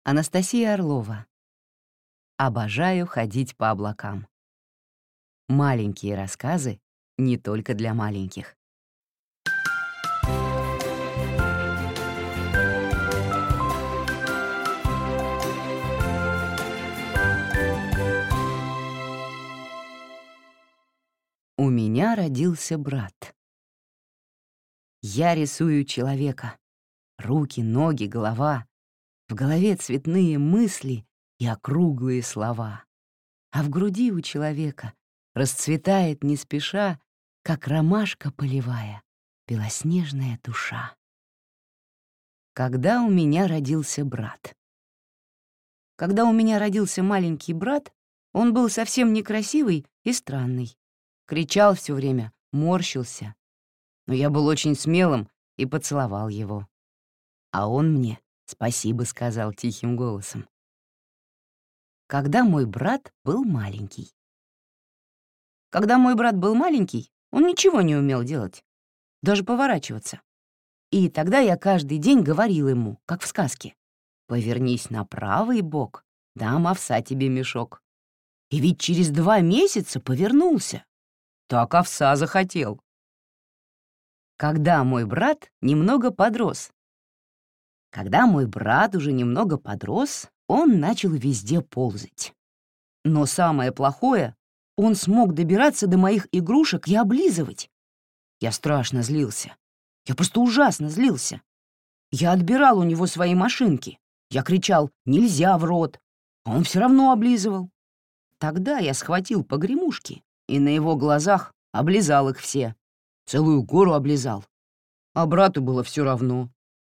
Анастасия Орлова. Обожаю ходить по облакам. Маленькие рассказы не только для маленьких. У меня родился брат. Я рисую человека. Руки, ноги, голова. В голове цветные мысли и округлые слова. А в груди у человека расцветает не спеша, как ромашка полевая, белоснежная душа. Когда у меня родился брат? Когда у меня родился маленький брат, он был совсем некрасивый и странный. Кричал все время, морщился. Но я был очень смелым и поцеловал его. А он мне спасибо сказал тихим голосом. Когда мой брат был маленький. Когда мой брат был маленький, он ничего не умел делать, даже поворачиваться. И тогда я каждый день говорил ему, как в сказке: «Повернись на правый бок, дам овса тебе мешок». И ведь через 2 месяца повернулся. Так овса захотел. Когда мой брат немного подрос. Когда мой брат уже немного подрос, он начал везде ползать. Но самое плохое — он смог добираться до моих игрушек и облизывать. Я страшно злился. Я просто ужасно злился. Я отбирал у него свои машинки. Я кричал «нельзя в рот», а он все равно облизывал. Тогда я схватил погремушки и на его глазах облизал их все. Целую гору облизал. А брату было все равно.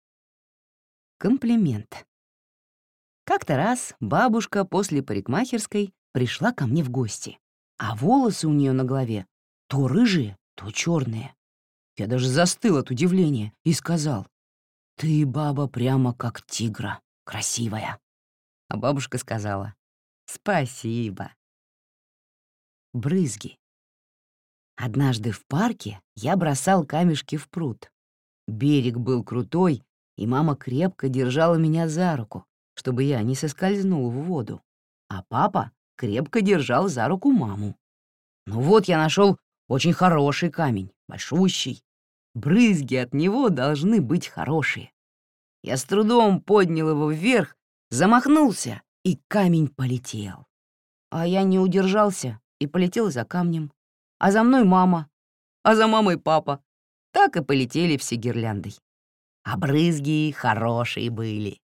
Комплимент. Как-то раз бабушка после парикмахерской пришла ко мне в гости, а волосы у нее на голове то рыжие, то черные. Я даже застыл от удивления и сказал: «Ты, баба, прямо как тигра, красивая». А бабушка сказала: «Спасибо». Брызги. Однажды в парке я бросал камешки в пруд. Берег был крутой, и мама крепко держала меня за руку, чтобы я не соскользнул в воду, а папа крепко держал за руку маму. Ну вот я нашел очень хороший камень, большущий. Брызги от него должны быть хорошие. Я с трудом поднял его вверх, замахнулся, и камень полетел. А я не удержался и полетел за камнем. А за мной мама, а за мамой папа. Так и полетели все гирляндой. А брызги хорошие были.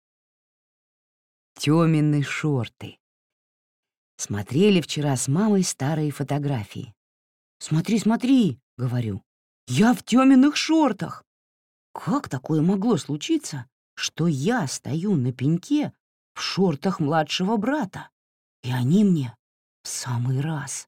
Тёмины шорты. Смотрели вчера с мамой старые фотографии. «Смотри, смотри», — говорю, — «я в тёминых шортах». Как такое могло случиться, что я стою на пеньке в шортах младшего брата, и они мне в самый раз?